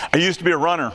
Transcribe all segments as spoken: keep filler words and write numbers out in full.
I used to be a runner,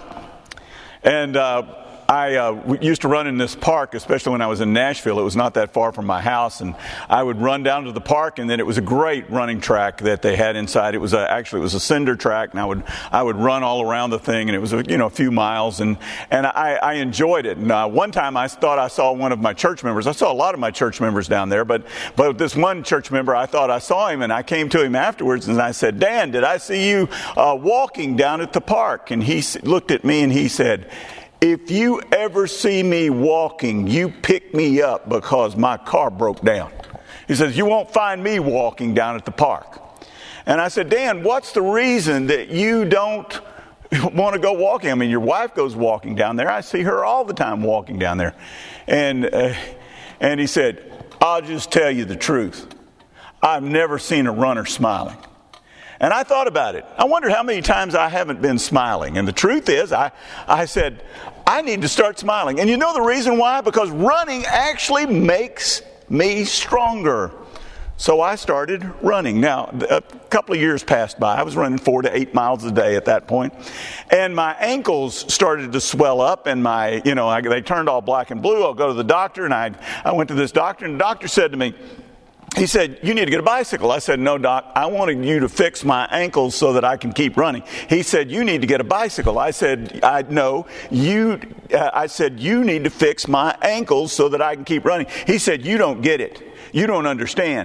and uh, I uh, used to run in this park, especially when I was in Nashville. It was not that far from my house, and I would run down to the park, and then it was a great running track that they had inside. It was a, actually it was a cinder track, and I would I would run all around the thing, and it was a, you know a few miles, and and I, I enjoyed it. And uh, one time I thought I saw one of my church members. I saw a lot of my church members down there, but but this one church member, I thought I saw him, and I came to him afterwards, and I said, "Dan, did I see you uh, walking down at the park?" And he looked at me and he said, "If you ever see me walking, you pick me up because my car broke down." He says, "You won't find me walking down at the park." And I said, "Dan, what's the reason that you don't want to go walking? I mean, your wife goes walking down there. I see her all the time walking down there." And, uh, and he said, "I'll just tell you the truth. I've never seen a runner smiling." And I thought about it. I wondered how many times I haven't been smiling. And the truth is, I, I said, I need to start smiling. And you know the reason why? Because running actually makes me stronger. So I started running. Now, a couple of years passed by. I was running four to eight miles a day at that point. And my ankles started to swell up, and my, you know, I, they turned all black and blue. I'll go to the doctor, and I, I went to this doctor, and the doctor said to me, he said, "You need to get a bicycle." I said, "No, doc, I wanted you to fix my ankles so that I can keep running." He said, "You need to get a bicycle." I said, I no, you, uh, I said, "You need to fix my ankles so that I can keep running." He said, "You don't get it. You don't understand.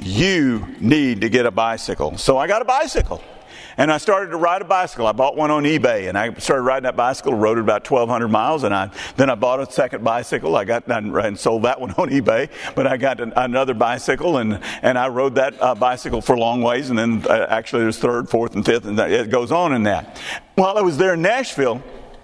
You need to get a bicycle." So I got a bicycle. And I started to ride a bicycle. I bought one on eBay, and I started riding that bicycle, rode it about twelve hundred miles, and I then I bought a second bicycle. I got and sold that one on eBay, but I got an, another bicycle, and, and I rode that uh, bicycle for long ways, and then uh, actually there's third, fourth, and fifth, and it goes on in that. While I was there in Nashville,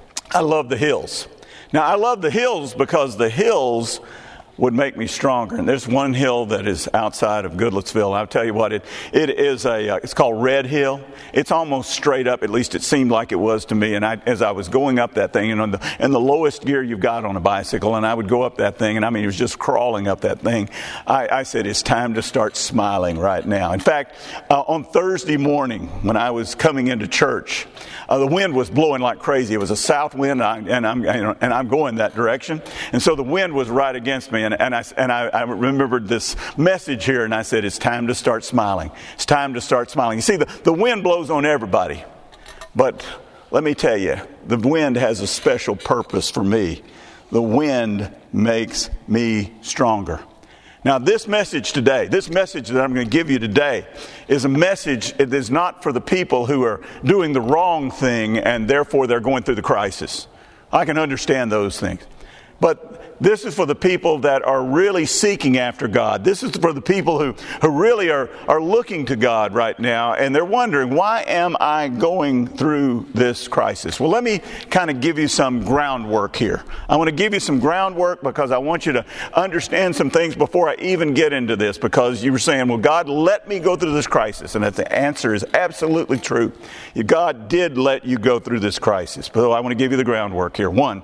I loved the hills. Now, I love the hills because the hills would make me stronger. And there's one hill that is outside of Goodlettsville. I'll tell you what, it it is a, uh, it's called Red Hill. It's almost straight up, at least it seemed like it was to me. And I, as I was going up that thing, and on the, in the lowest gear you've got on a bicycle, and I would go up that thing, and I mean, it was just crawling up that thing. I, I said, it's time to start smiling right now. In fact, uh, on Thursday morning, when I was coming into church, uh, the wind was blowing like crazy. It was a south wind, and, I, and I'm you know, and I'm going that direction. And so the wind was right against me. And, and, I, and I, I remembered this message here, and I said, it's time to start smiling. It's time to start smiling. You see, the, the wind blows on everybody. But let me tell you, the wind has a special purpose for me. The wind makes me stronger. Now, this message today, this message that I'm going to give you today is a message that is not for the people who are doing the wrong thing and therefore they're going through the crisis. I can understand those things. But this is for the people that are really seeking after God. This is for the people who, who really are, are looking to God right now, and they're wondering, why am I going through this crisis? Well, let me kind of give you some groundwork here. I want to give you some groundwork because I want you to understand some things before I even get into this, because you were saying, well, God, let me go through this crisis. And that the answer is absolutely true. God did let you go through this crisis. But I want to give you the groundwork here. One,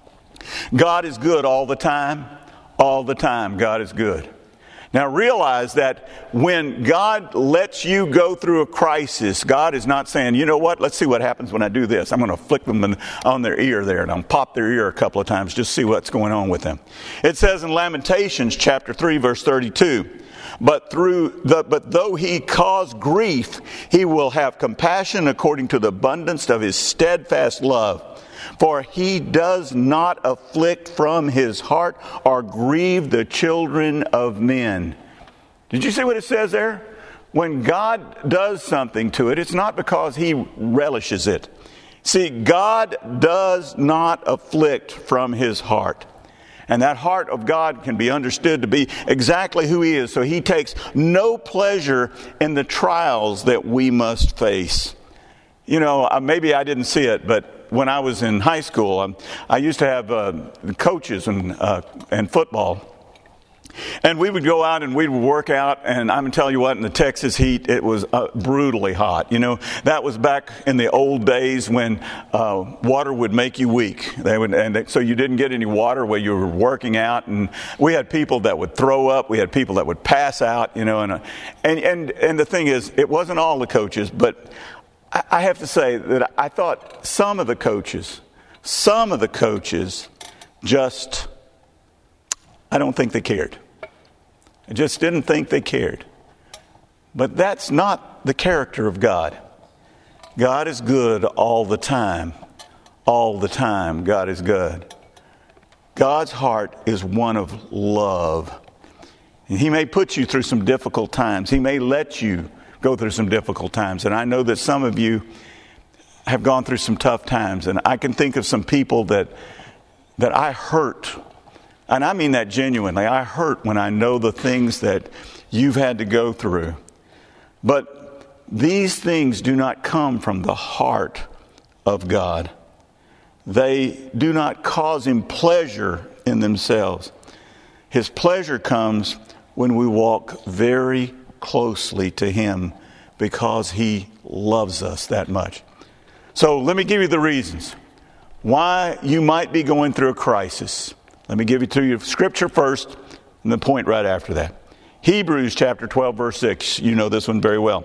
God is good all the time. All the time, God is good. Now realize that when God lets you go through a crisis, God is not saying, you know what, let's see what happens when I do this. I'm going to flick them in, on their ear there, and I'll pop their ear a couple of times, just see what's going on with them. It says in Lamentations chapter three, verse thirty-two, But through the but though he cause grief, he will have compassion according to the abundance of his steadfast love. For he does not afflict from his heart or grieve the children of men. Did you see what it says there? When God does something to it, it's not because he relishes it. See, God does not afflict from his heart. And that heart of God can be understood to be exactly who he is. So he takes no pleasure in the trials that we must face. You know, maybe I didn't see it, but when I was in high school, um, I used to have uh, coaches in, uh, in football. And we would go out and we would work out, and I'm going to tell you what, in the Texas heat, it was uh, brutally hot. You know, that was back in the old days when uh, water would make you weak. They would, and they, so you didn't get any water while you were working out. And we had people that would throw up. We had people that would pass out, you know. And, uh, and, and, and the thing is, it wasn't all the coaches, but I, I have to say that I thought some of the coaches, some of the coaches just, I don't think they cared. I just didn't think they cared. But that's not the character of God. God is good all the time. All the time, God is good. God's heart is one of love. And He may put you through some difficult times. He may let you go through some difficult times. And I know that some of you have gone through some tough times. And I can think of some people that that I hurt. And I mean that genuinely. I hurt when I know the things that you've had to go through. But these things do not come from the heart of God. They do not cause Him pleasure in themselves. His pleasure comes when we walk very closely to Him because He loves us that much. So let me give you the reasons why you might be going through a crisis. Let me give it to you Scripture first and the point right after that. Hebrews chapter twelve, verse six. You know this one very well.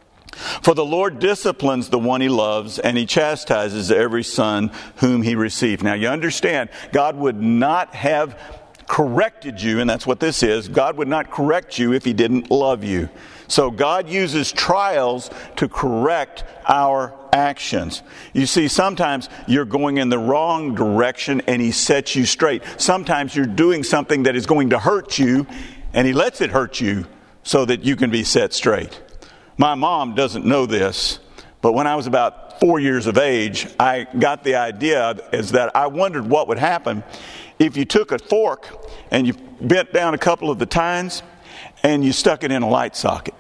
For the Lord disciplines the one He loves, and He chastises every son whom He receives. Now you understand, God would not have corrected you, and that's what this is. God would not correct you if He didn't love you. So God uses trials to correct our actions. You see, sometimes you're going in the wrong direction and He sets you straight. Sometimes you're doing something that is going to hurt you, and He lets it hurt you so that you can be set straight. My mom doesn't know this, but when I was about four years of age, I got the idea is that I wondered what would happen if you took a fork and you bent down a couple of the tines and you stuck it in a light socket.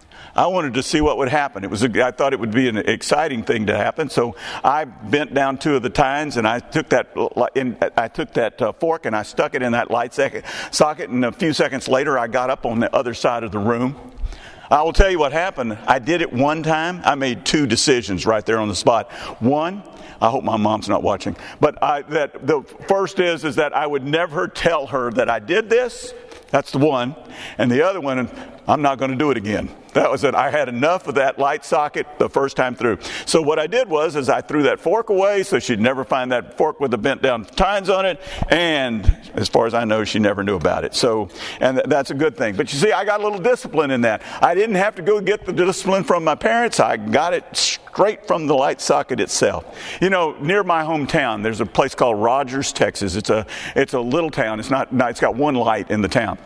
I wanted to see what would happen. It was a, I thought it would be an exciting thing to happen, so I bent down two of the tines and I took that in, I took that uh, fork and I stuck it in that light socket, and a few seconds later I got up on the other side of the room. I will tell you what happened. I did it one time. I made two decisions right there on the spot. One, I hope my mom's not watching, but I, that the first is is that I would never tell her that I did this. That's the one. And the other one, I'm not going to do it again. That was it. I had enough of that light socket the first time through. So what I did was is I threw that fork away so she'd never find that fork with the bent down tines on it. And as far as I know, she never knew about it. So, and th- that's a good thing. But you see, I got a little discipline in that. I didn't have to go get the discipline from my parents. I got it straight from the light socket itself. You know, near my hometown, there's a place called Rogers, Texas. It's a, it's a little town. It's not, it's got one light in the town.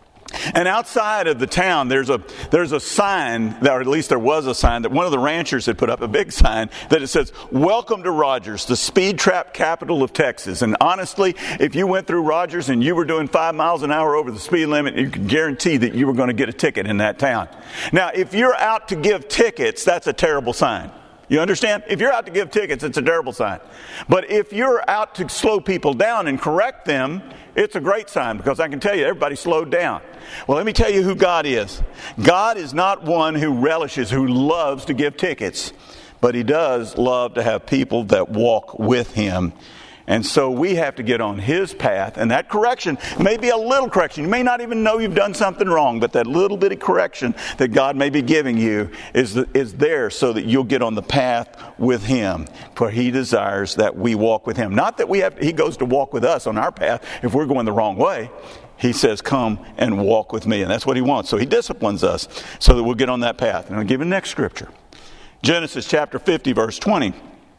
And outside of the town, there's a there's a sign, or at least there was a sign, that one of the ranchers had put up, a big sign, that it says, "Welcome to Rogers, the speed trap capital of Texas." And honestly, if you went through Rogers and you were doing five miles an hour over the speed limit, you could guarantee that you were going to get a ticket in that town. Now, if you're out to give tickets, that's a terrible sign. You understand? If you're out to give tickets, it's a terrible sign. But if you're out to slow people down and correct them, it's a great sign, because I can tell you everybody slowed down. Well, let me tell you who God is. God is not one who relishes, who loves to give tickets, but He does love to have people that walk with Him. And so we have to get on His path, and that correction may be a little correction. You may not even know you've done something wrong, but that little bit of correction that God may be giving you is, is there so that you'll get on the path with Him. For He desires that we walk with Him. Not that we have, He goes to walk with us on our path if we're going the wrong way. He says, "Come and walk with me." And that's what He wants. So He disciplines us so that we'll get on that path. And I'll give you the next scripture. Genesis chapter fifty, verse twenty.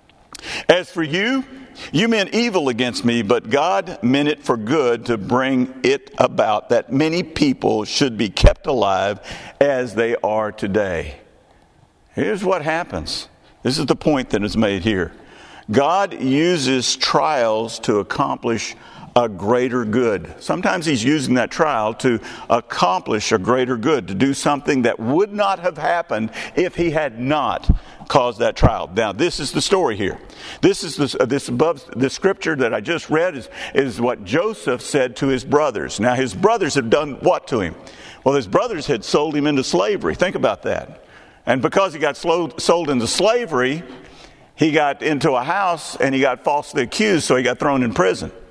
"As for you, you meant evil against me, but God meant it for good, to bring it about that many people should be kept alive as they are today." Here's what happens. This is the point that is made here. God uses trials to accomplish a greater good. Sometimes He's using that trial to accomplish a greater good, to do something that would not have happened if He had not caused that trial. Now, this is the story here. This is this, uh, this above the scripture that I just read is, is what Joseph said to his brothers. Now, his brothers had done what to him? Well, his brothers had sold him into slavery. Think about that. And because he got slow, sold into slavery, he got into a house and he got falsely accused, so he got thrown in prison.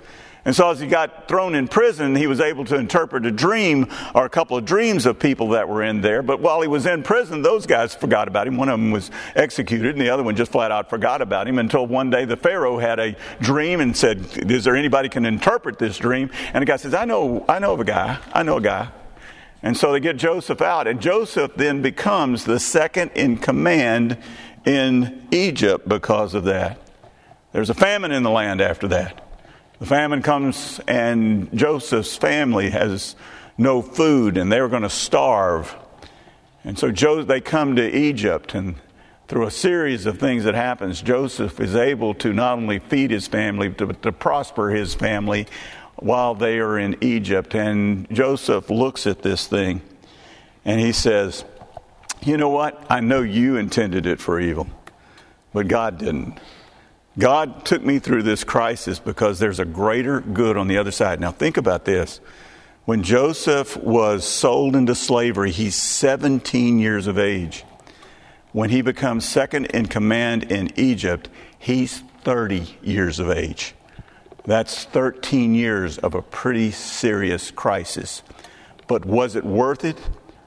And so as he got thrown in prison, he was able to interpret a dream or a couple of dreams of people that were in there. But while he was in prison, those guys forgot about him. One of them was executed, and the other one just flat out forgot about him until one day the Pharaoh had a dream and said, is there anybody can interpret this dream? And the guy says, I know, I know of a guy. I know a guy. And so they get Joseph out. And Joseph then becomes the second in command in Egypt because of that. There's a famine in the land after that. The famine comes and Joseph's family has no food and they're going to starve. And so Jo- they come to Egypt, and through a series of things that happens, Joseph is able to not only feed his family, but to prosper his family while they are in Egypt. And Joseph looks at this thing and he says, you know what? I know you intended it for evil, but God didn't. God took me through this crisis because there's a greater good on the other side. Now think about this. When Joseph was sold into slavery, he's seventeen years of age. When he becomes second in command in Egypt, he's thirty years of age. That's thirteen years of a pretty serious crisis. But was it worth it?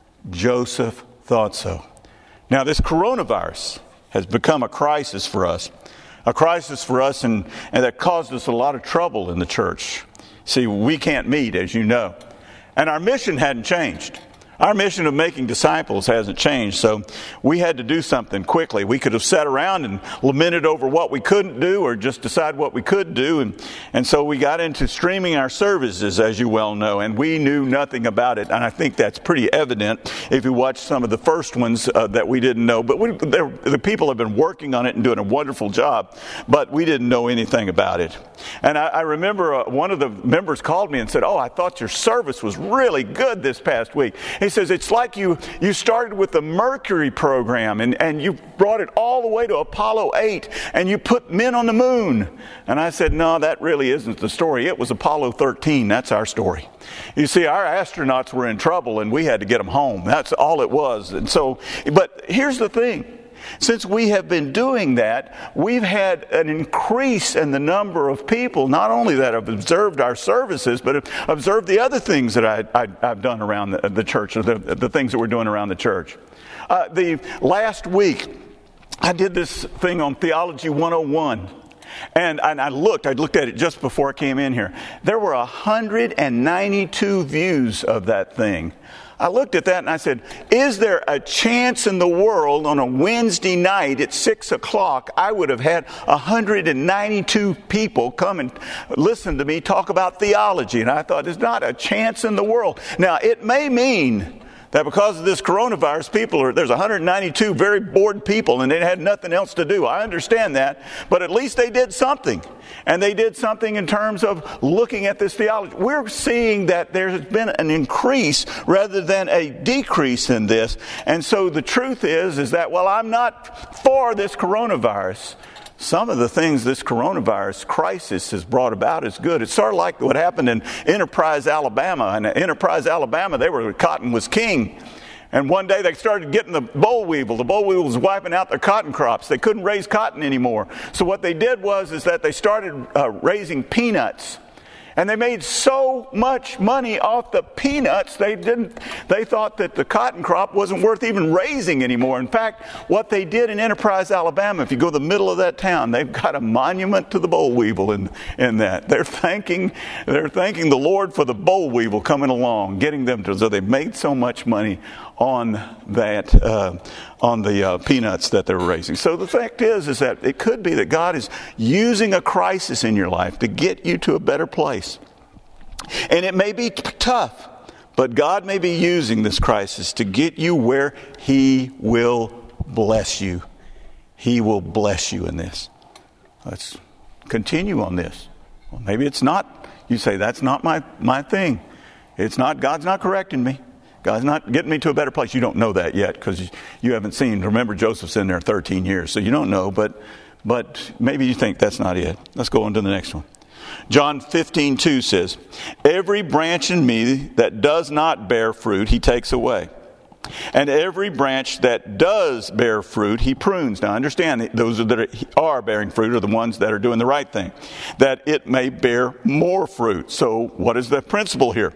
Joseph thought so. Now this coronavirus has become a crisis for us. A crisis for us, and, and that caused us a lot of trouble in the church. See, we can't meet, as you know. And our mission hadn't changed. Our mission of making disciples hasn't changed, so we had to do something quickly. We could have sat around and lamented over what we couldn't do or just decide what we could do. And, and so we got into streaming our services, as you well know, and we knew nothing about it. And I think that's pretty evident if you watch some of the first ones uh, that we didn't know. But we, the people have been working on it and doing a wonderful job, but we didn't know anything about it. And I, I remember uh, one of the members called me and said, oh, I thought your service was really good this past week. He says, it's like you, you started with the Mercury program and, and you brought it all the way to Apollo eight and you put men on the moon. And I said, no, that really isn't the story. It was Apollo thirteen. That's our story. You see, our astronauts were in trouble and we had to get them home. That's all it was. And so, but here's the thing. Since we have been doing that, we've had an increase in the number of people, not only that have observed our services, but have observed the other things that I, I, I've done around the, the church, or the, the things that we're doing around the church. Uh, the last week, I did this thing on Theology one oh one. And, and I looked, I looked at it just before I came in here. There were one hundred ninety-two views of that thing. I looked at that and I said, is there a chance in the world on a Wednesday night at six o'clock I would have had one hundred ninety-two people come and listen to me talk about theology? And I thought, there's not a chance in the world. Now, it may mean that because of this coronavirus, people are, there's one hundred ninety-two very bored people and they had nothing else to do. I understand that, but at least they did something. And they did something in terms of looking at this theology. We're seeing that there's been an increase rather than a decrease in this. And so the truth is, is that, well, I'm not for this coronavirus. Some of the things this coronavirus crisis has brought about is good. It's sort of like what happened in Enterprise, Alabama. In Enterprise, Alabama, they were, cotton was king. And one day they started getting the boll weevil. The boll weevil was wiping out their cotton crops. They couldn't raise cotton anymore. So what they did was is that they started uh, raising peanuts. And they made so much money off the peanuts, they didn't. They thought that the cotton crop wasn't worth even raising anymore. In fact, what they did in Enterprise, Alabama, if you go to the middle of that town, they've got a monument to the boll weevil in, in that. They're thanking, they're thanking the Lord for the boll weevil coming along, getting them to, so they made so much money on that, uh, on the uh, peanuts that they're raising. So the fact is, is that it could be that God is using a crisis in your life to get you to a better place. And it may be t- tough, but God may be using this crisis to get you where He will bless you. He will bless you in this. Let's continue on this. Well, maybe it's not. You say, that's not my, my thing. It's not, God's not correcting me. God's not getting me to a better place. You don't know that yet because you haven't seen. Remember, Joseph's in there thirteen years, so you don't know. But but maybe you think that's not it. Let's go on to the next one. John fifteen two says, every branch in me that does not bear fruit, He takes away. And every branch that does bear fruit, he prunes. Now understand, those that are bearing fruit are the ones that are doing the right thing, that it may bear more fruit. So what is the principle here?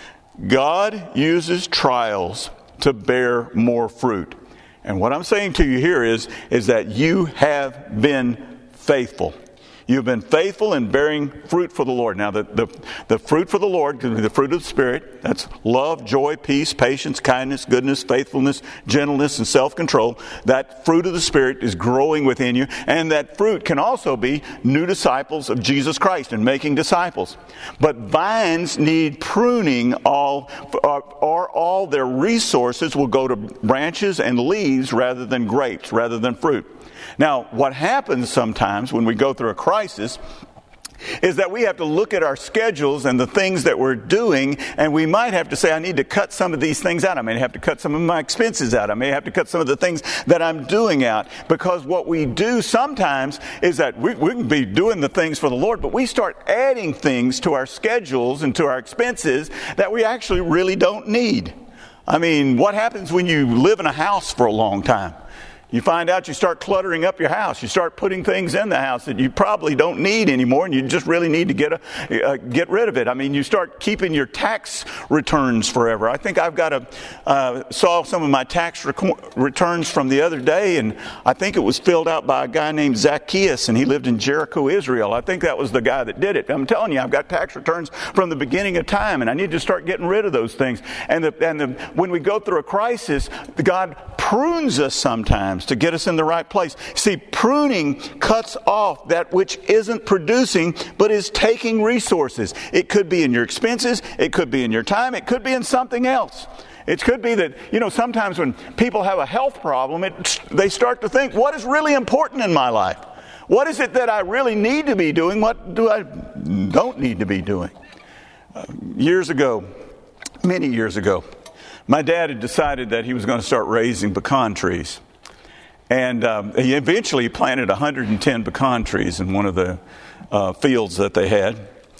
God uses trials to bear more fruit. And what I'm saying to you here is, is that you have been faithful. You've been faithful in bearing fruit for the Lord. Now, the, the, the fruit for the Lord can be the fruit of the Spirit. That's love, joy, peace, patience, kindness, goodness, faithfulness, gentleness, and self-control. That fruit of the Spirit is growing within you. And that fruit can also be new disciples of Jesus Christ and making disciples. But vines need pruning, all, or, or all their resources will go to branches and leaves rather than grapes, rather than fruit. Now, what happens sometimes when we go through a crisis is that we have to look at our schedules and the things that we're doing, and we might have to say, I need to cut some of these things out. I may have to cut some of my expenses out. I may have to cut some of the things that I'm doing out. Because what we do sometimes is that we, we can be doing the things for the Lord, but we start adding things to our schedules and to our expenses that we actually really don't need. I mean, what happens when you live in a house for a long time? You find out you start cluttering up your house. You start putting things in the house that you probably don't need anymore, and you just really need to get a, uh, get rid of it. I mean, you start keeping your tax returns forever. I think I've got a uh, saw some of my tax rec- returns from the other day, and I think it was filled out by a guy named Zacchaeus, and he lived in Jericho, Israel. I think that was the guy that did it. I'm telling you, I've got tax returns from the beginning of time, and I need to start getting rid of those things. And the, and the, when we go through a crisis, God prunes us sometimes to get us in the right place. See, pruning cuts off that which isn't producing but is taking resources. It could be in your expenses, it could be in your time, it could be in something else. It could be that, you know, sometimes when people have a health problem, it, they start to think, what is really important in my life? What is it that I really need to be doing? What do I don't need to be doing? Uh, years ago, many years ago, my dad had decided that he was going to start raising pecan trees. And um, he eventually planted one hundred ten pecan trees in one of the uh, fields that they had.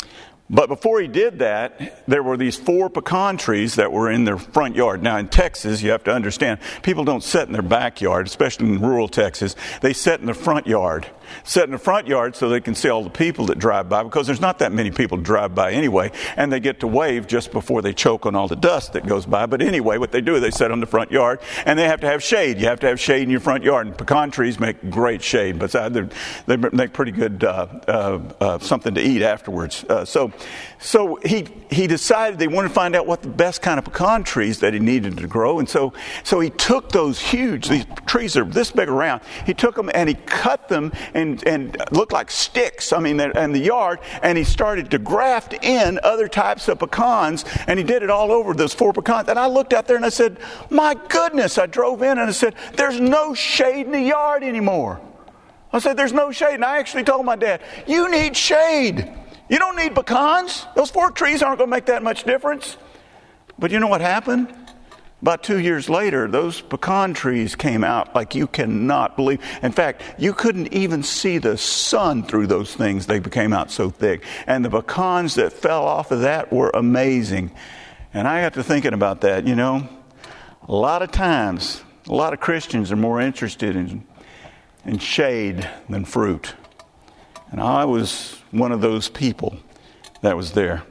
But before he did that, there were these four pecan trees that were in their front yard. Now in Texas, you have to understand, people don't sit in their backyard, especially in rural Texas. They sit in the front yard. Sit in the front yard so they can see all the people that drive by, because there's not that many people drive by anyway, and they get to wave just before they choke on all the dust that goes by. But anyway, what they do is they sit on the front yard, and they have to have shade. You have to have shade in your front yard, and pecan trees make great shade. But they make pretty good uh, uh, uh, something to eat afterwards. Uh, so, so he he decided they wanted to find out what the best kind of pecan trees that he needed to grow, and so so he took those huge, these trees are this big around. He took them and he cut them. And, and looked like sticks, I mean, in the yard, and he started to graft in other types of pecans, and he did it all over those four pecans. And I looked out there and I said, my goodness, I drove in and I said, there's no shade in the yard anymore. I said, there's no shade. And I actually told my dad, you need shade. You don't need pecans. Those four trees aren't going to make that much difference. But you know what happened? About two years later, those pecan trees came out like you cannot believe. In fact, you couldn't even see the sun through those things. They became out so thick. And the pecans that fell off of that were amazing. And I got to thinking about that, you know. A lot of times, a lot of Christians are more interested in, in shade than fruit. And I was one of those people that was there.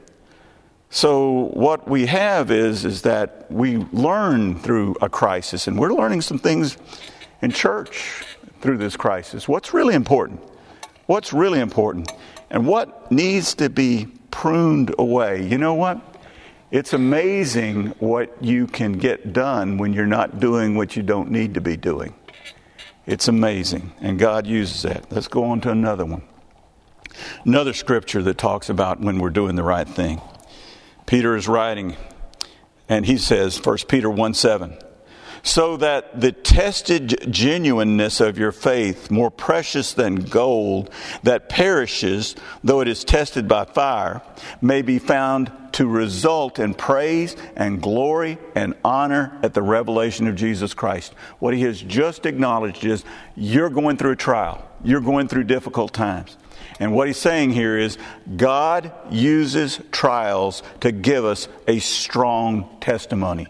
So what we have is, is that we learn through a crisis, and we're learning some things in church through this crisis. What's really important? What's really important? And what needs to be pruned away? You know what? It's amazing what you can get done when you're not doing what you don't need to be doing. It's amazing, and God uses that. Let's go on to another one. Another scripture that talks about when we're doing the right thing. Peter is writing, and he says, First Peter one seven, so that the tested genuineness of your faith, more precious than gold that perishes, though it is tested by fire, may be found to result in praise and glory and honor at the revelation of Jesus Christ. What he has just acknowledged is, you're going through a trial. You're going through difficult times. And what he's saying here is, God uses trials to give us a strong testimony.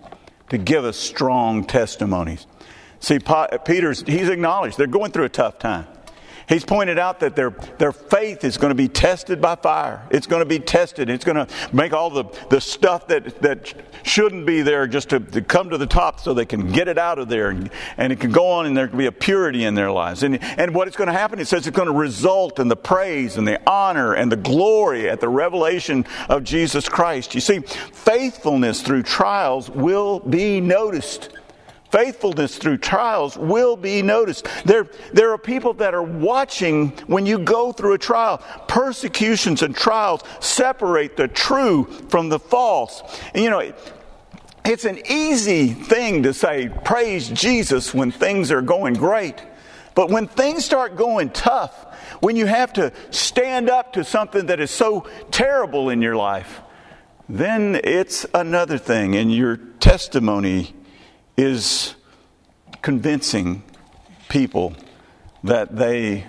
to give us strong testimonies. See, Peter's, he's acknowledged they're going through a tough time. He's pointed out that their their faith is going to be tested by fire. It's going to be tested. It's going to make all the, the stuff that, that shouldn't be there just to, to come to the top so they can get it out of there. And, and it can go on and there can be a purity in their lives. And, and what is going to happen, it says it's going to result in the praise and the honor and the glory at the revelation of Jesus Christ. You see, faithfulness through trials will be noticed. Faithfulness through trials will be noticed. There, there are people that are watching when you go through a trial. Persecutions and trials separate the true from the false. And you know, it's an easy thing to say, praise Jesus when things are going great. But when things start going tough, when you have to stand up to something that is so terrible in your life, then it's another thing. And your testimony is convincing people that they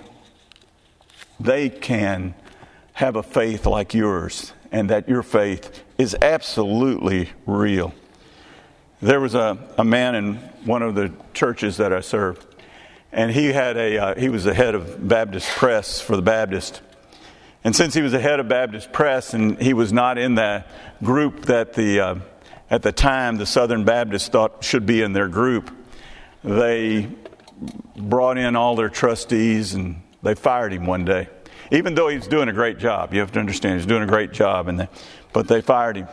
they can have a faith like yours and that your faith is absolutely real. There was a, a man in one of the churches that I served, and he had a uh, he was the head of Baptist Press for the Baptist. And since he was the head of Baptist Press and he was not in that group that the uh, at the time the Southern Baptists thought should be in their group, they brought in all their trustees and they fired him one day. Even though he was doing a great job. You have to understand, he was doing a great job, and they, but they fired him.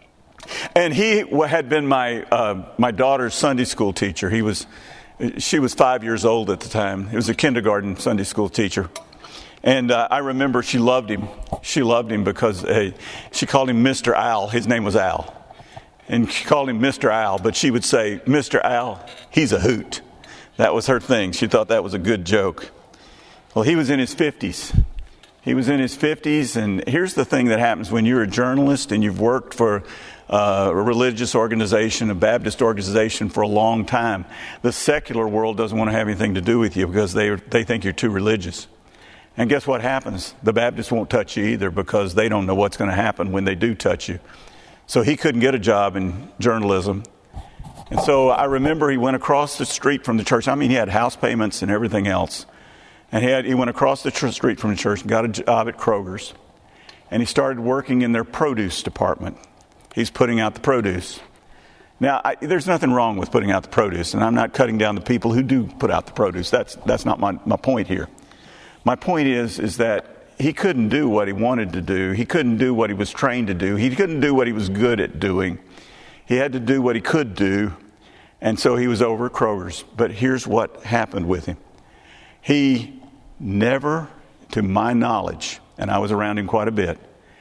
And he had been my uh, my daughter's Sunday school teacher. He was, she was five years old at the time. He was a kindergarten Sunday school teacher. And uh, I remember she loved him. She loved him because uh, she called him Mister Al. His name was Al. And she called him Mister Al, but she would say, Mister Al, he's a hoot. That was her thing. She thought that was a good joke. Well, he was in his fifties. He was in his fifties, and here's the thing that happens when you're a journalist and you've worked for uh, a religious organization, a Baptist organization for a long time. The secular world doesn't want to have anything to do with you because they they think you're too religious. And guess what happens? The Baptists won't touch you either because they don't know what's going to happen when they do touch you. So he couldn't get a job in journalism. And so I remember he went across the street from the church. I mean, he had house payments and everything else. And he, had, he went across the tr- street from the church and got a job at Kroger's. And he started working in their produce department. He's putting out the produce. Now, I, there's nothing wrong with putting out the produce. And I'm not cutting down the people who do put out the produce. That's that's not my, my point here. My point is, is that he couldn't do what he wanted to do. He couldn't do what he was trained to do. He couldn't do what he was good at doing. He had to do what he could do. And so he was over at Kroger's. But here's what happened with him. He never, to my knowledge, and I was around him quite a bit,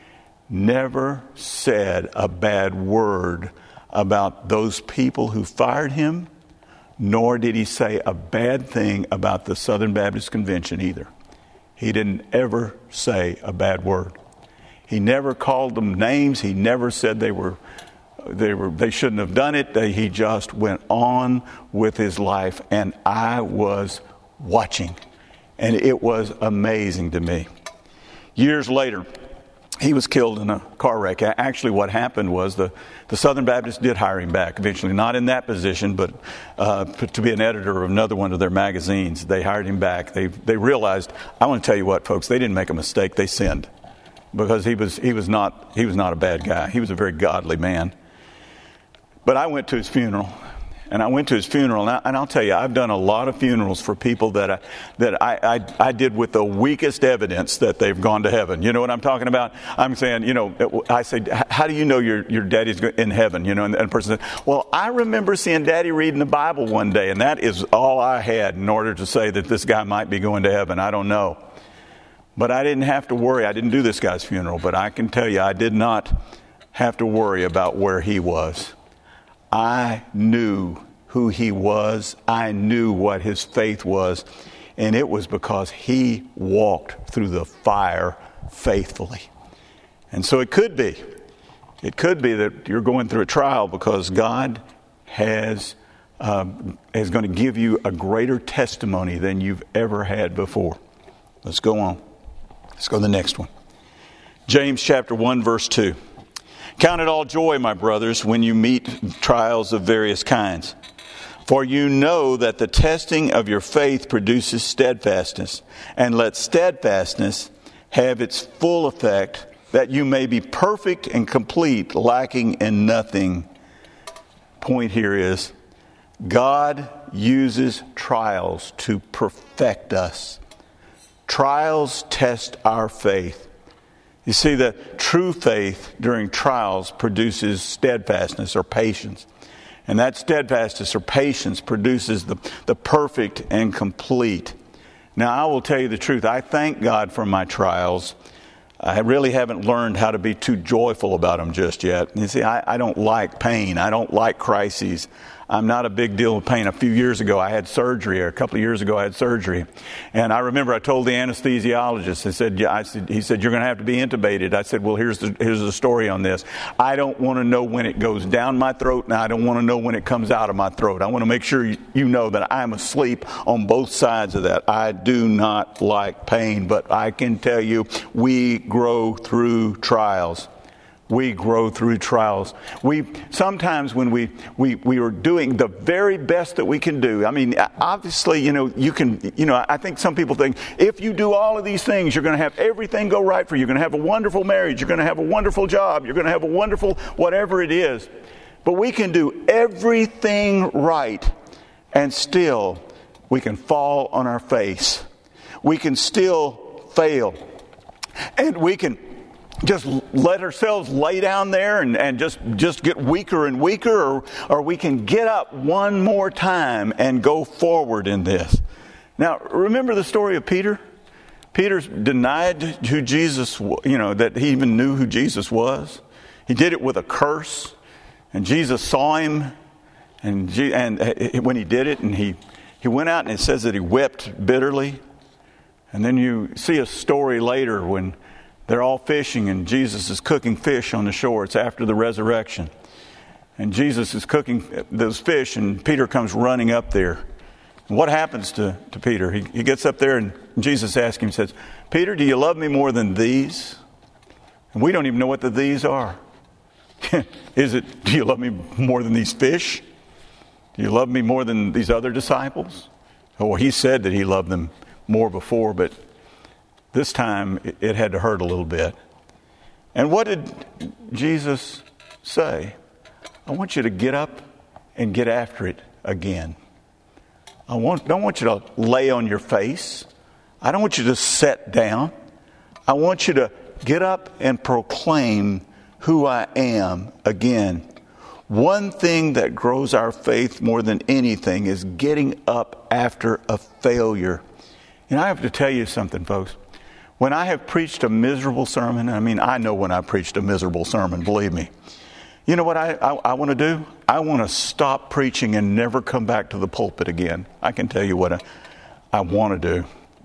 never said a bad word about those people who fired him, nor did he say a bad thing about the Southern Baptist Convention either. He didn't ever say a bad word. He never called them names. He never said they were they were they shouldn't have done it. They, he just went on with his life, and I was watching, and it was amazing to me. Years later, he was killed in a car wreck. Actually, what happened was the, the Southern Baptists did hire him back eventually, not in that position, but uh, to be an editor of another one of their magazines. They hired him back. They they realized, I want to tell you what, folks, they didn't make a mistake. They sinned, because he was he was not he was not a bad guy. He was a very godly man. But I went to his funeral. And I went to his funeral, and, I, and I'll tell you, I've done a lot of funerals for people that I, that I, I, I did with the weakest evidence that they've gone to heaven. You know what I'm talking about? I'm saying, you know, I say, how do you know your, your daddy's in heaven? You know, and, and a person said, well, I remember seeing Daddy reading the Bible one day, and that is all I had in order to say that this guy might be going to heaven. I don't know. But I didn't have to worry. I didn't do this guy's funeral, but I can tell you, I did not have to worry about where he was. I knew who he was. I knew what his faith was. And it was because he walked through the fire faithfully. And so it could be. It could be that you're going through a trial because God has um, is going to give you a greater testimony than you've ever had before. Let's go on. Let's go to the next one. James chapter one, verse two. Count it all joy, my brothers, when you meet trials of various kinds. For you know that the testing of your faith produces steadfastness. And let steadfastness have its full effect, that you may be perfect and complete, lacking in nothing. Point here is, God uses trials to perfect us. Trials test our faith. You see, the true faith during trials produces steadfastness or patience. And that steadfastness or patience produces the, the perfect and complete. Now, I will tell you the truth. I thank God for my trials. I really haven't learned how to be too joyful about them just yet. You see, I, I don't like pain. I don't like crises. I'm not a big deal of pain. A few years ago, I had surgery, or a couple of years ago, I had surgery. And I remember I told the anesthesiologist, I said, yeah, I said, he said, you're going to have to be intubated. I said, well, here's the, here's the story on this. I don't want to know when it goes down my throat, and I don't want to know when it comes out of my throat. I want to make sure you, you know that I'm asleep on both sides of that. I do not like pain, but I can tell you, we grow through trials. We grow through trials. We sometimes when we, we, we are doing the very best that we can do. I mean, obviously, you know, you can, you know, I think some people think if you do all of these things, you're going to have everything go right for you. You're going to have a wonderful marriage. You're going to have a wonderful job. You're going to have a wonderful whatever it is. But we can do everything right, and still we can fall on our face. We can still fail. And we can just let ourselves lay down there and, and just, just get weaker and weaker, or, or we can get up one more time and go forward in this. Now, remember the story of Peter? Peter denied who Jesus, you know, that he even knew who Jesus was. He did it with a curse, and Jesus saw him, and, and when he did it, and he, he went out, and it says that he wept bitterly. And then you see a story later when they're all fishing, and Jesus is cooking fish on the shore. It's after the resurrection. And Jesus is cooking those fish, and Peter comes running up there. And what happens to, to Peter? He, he gets up there, and Jesus asks him, says, Peter, do you love me more than these? And we don't even know what the these are. Is it, do you love me more than these fish? Do you love me more than these other disciples? Well, he said that he loved them more before, but this time, it had to hurt a little bit. And what did Jesus say? I want you to get up and get after it again. I want, don't want you to lay on your face. I don't want you to sit down. I want you to get up and proclaim who I am again. One thing that grows our faith more than anything is getting up after a failure. And I have to tell you something, folks. When I have preached a miserable sermon, I mean, I know when I preached a miserable sermon, believe me. You know what I, I, I want to do? I want to stop preaching and never come back to the pulpit again. I can tell you what I, I want to do.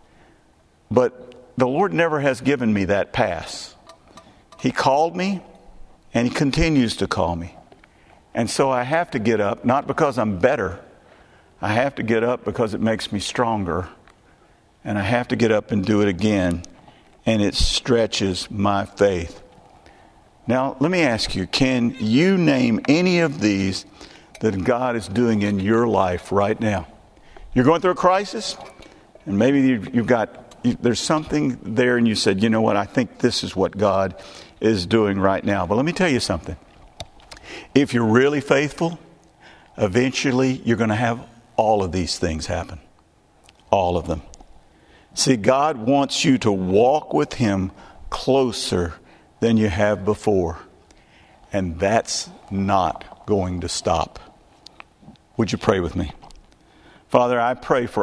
But the Lord never has given me that pass. He called me, and He continues to call me. And so I have to get up, not because I'm better. I have to get up because it makes me stronger. And I have to get up and do it again. And it stretches my faith. Now, let me ask you, can you name any of these that God is doing in your life right now? You're going through a crisis, and maybe you've got, there's something there, and you said, you know what, I think this is what God is doing right now. But let me tell you something. If you're really faithful, eventually you're going to have all of these things happen. All of them. See, God wants you to walk with Him closer than you have before. And that's not going to stop. Would you pray with me? Father, I pray for